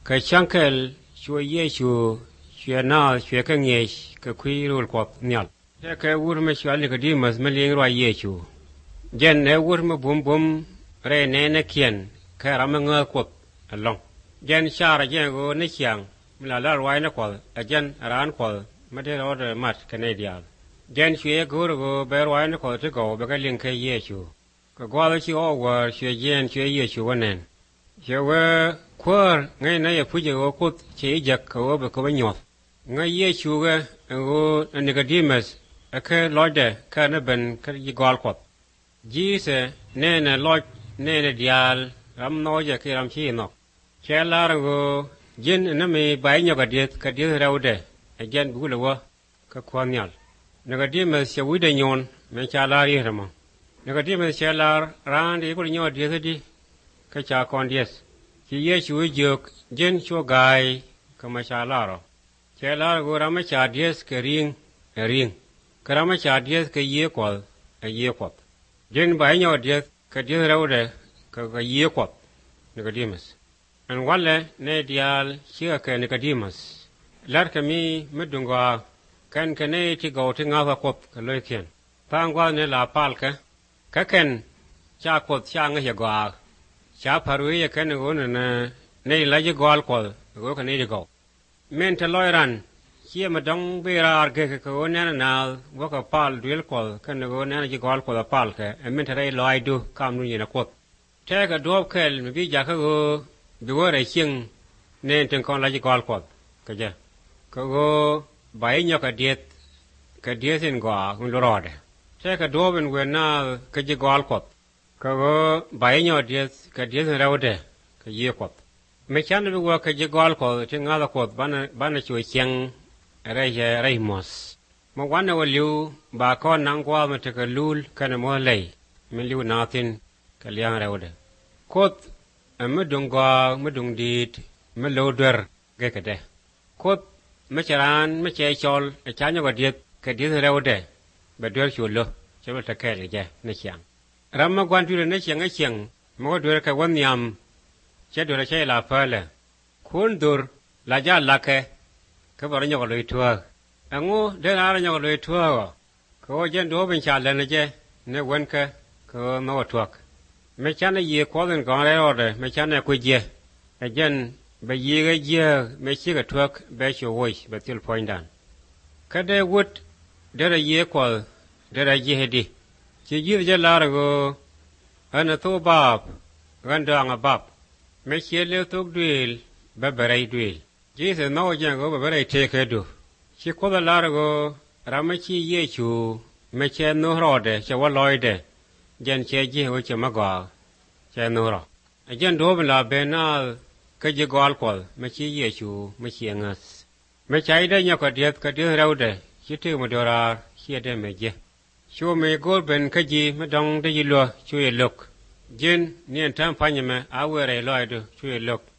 cái sáng cái chúa Giêsu chúa nào chúa cái nghề cái quy luật quật nhật cái ur mà chúa Nicodemus mà liên rồi Giêsu dân cái ur mà bum re nè kiên cái ram ngơ quật long dân xa dân go nè chiang là rồi nè quật dân ran quật mà để rồi mát cái này dial dân chúa go bé rồi nè quật thì go bé cái liên cái Giêsu cái qua đó chúa qua chúa dân chúa Giêsuวันนั้นchúa qua ngay nãy phụ giờ có chỉ giặc có bị có bao nhiêu ngay Giêsu cái Nicodemus cái lối đó cái nó bên cái gọi quật Jesus nè lối nè dial ram nói giờ cái ram chi nó cái là cái dân nó mới bay nhau cái điều rau đó dân bù lúa cái quan nhau Nicodemus sẽ vui đến nhon mình trả lời gì mà Nicodemus sẽ là ran đi có nhau điều gì cái cha con điếc khi Giêsu dược dân chúa gai cái mà trả lời cái là cái ram trả điếc cái riêng cái ram trả điếc cái dễ quật dân bay nhau điếc cái điều rau đó cái dễ quật Nicodemus anh quan là này dial chưa cái Nicodemus lát cái mi mất đúng qua cái này thì gạo thì ngao quật cái lối kiên tang qua này là pal cái cha quật cha ngay qua cha pharui cái này gọi là này là cái gạo quật gọi cái này gạo men thay lối ran khi mà đóng bê ra cái gọi này là gọi cái pal duel quật cái này gọi là cái gạo quật pal cái men thay lối du cam nu như là quật thế cái đốp cái mình bây giờ cái gọi là chiêng nên trên con là cái gạo quật cái gì cái gọi bảy nhau cái điết trên gạo cũng lót đấy thế cái đốp bên ngoài na cái gạo quật cái gọi bảy nhau cái điết trên rau đấy cái gì quật mấy chán nó gọi cái gạo quật trên ngã quật ban chui chiêng rai mos mà quan nó liu bà con nang qua mà cái lul cái nó mua lấy mình liu nào tin cái liang rau đấy quật mà dung dit mà lâu đờ cái đấy quật mà charan mà chơi chol chán nhau cái điết rau đấy bà đuổi chuột lo cho nó cái này chứ nó chiang ram mà quan đuổi nó chiang mà đuổi cái quan niệm chứ đuổi chơi là phải là khuôn đuổi là giá là cái bảo nhau lôi thua anh ngô để nhau lôi thua có dân đó bên cha lên chứ nó quên cái mà thuộc mấy cha này gì có lần còn lại rồi mấy cha này quỳ gì dân bây giờ cái gì mấy chiếc cái thuộc bây giờ vui bây giờ point đàn cái đấy wood để là gì có để là gì hết đi chỉ gì giờ là rồi anh tôi bắp anh đang bắp mấy chiếc liều thuốc đuổi bắp bể đuổi chỉ là nói rằng có bắp bể thế cái đó chỉ có là rồi làm chi gì chú mấy chiếc nó rồi đấy chỉ có lôi đấy dân chơi gì với chỉ mà gõ chơi nó rồi dân đó bên là bên nào cái gì gõ quật mấy chiếc gì chú mấy chiếc ngắt mấy trái đấy nhau cái điết rau đấy chỉ thấy một điều là khi đấy mấy gì chú mấy gol bên cái gì mà đong đấy gì lo chú ý lục dân niên tham phá nhà mà áo về lôi được chú ý lục